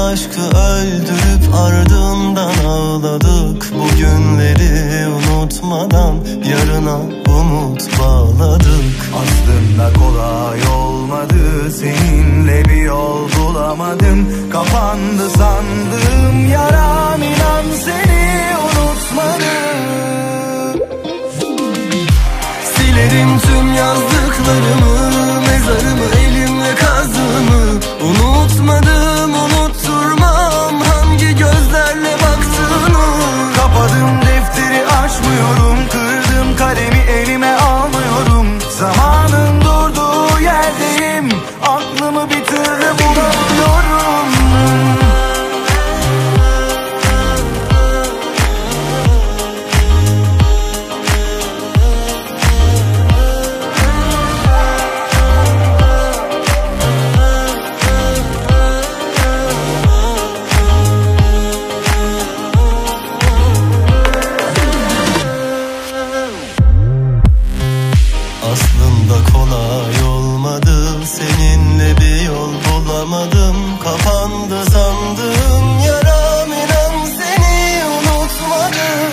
aşkı öldürüp ardından ağladık. Bu günleri unutmadan yarına umut bağladık. Aslında kolay olmadı, seninle bir yol bulamadım. Kapandı sandığım yaram, inan seni unutmadım. Silerim tüm yazdıklarımı, mezarımı elimle kazdığımı. Unutmadım, unutturmam hangi gözlerle baktığını. Kapadım defteri, açmıyorum, kırdım kalemi elime almıyorum. Zamanın durduğu yerdeyim, aklımı bir türlü bulamıyorum. Aslında kolay olmadı, seninle bir yol bulamadım. Kapandı sandığım yaram, inan seni unutmadım.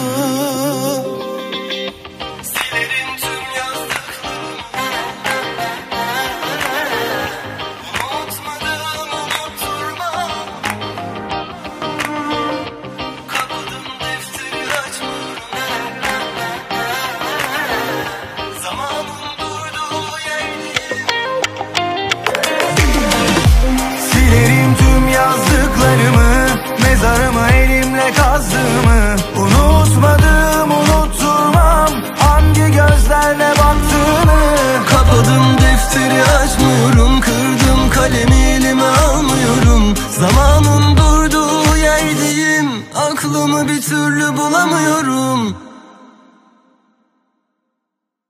Silerim tüm yazdıklarımı, unutmadım, unutturmam. Kapadım defteri, açmıyorum. Zamanın durduğu yerdeyim. Silerim tüm yazdıklarımı, mezarımı elimle kazdığımı. Unutmadım, unutturmam hangi gözlerle baktığını. Kapadım defteri, açmıyorum, kırdım kalemi elime almıyorum. Zamanın durduğu yerdeyim, aklımı bir türlü bulamıyorum.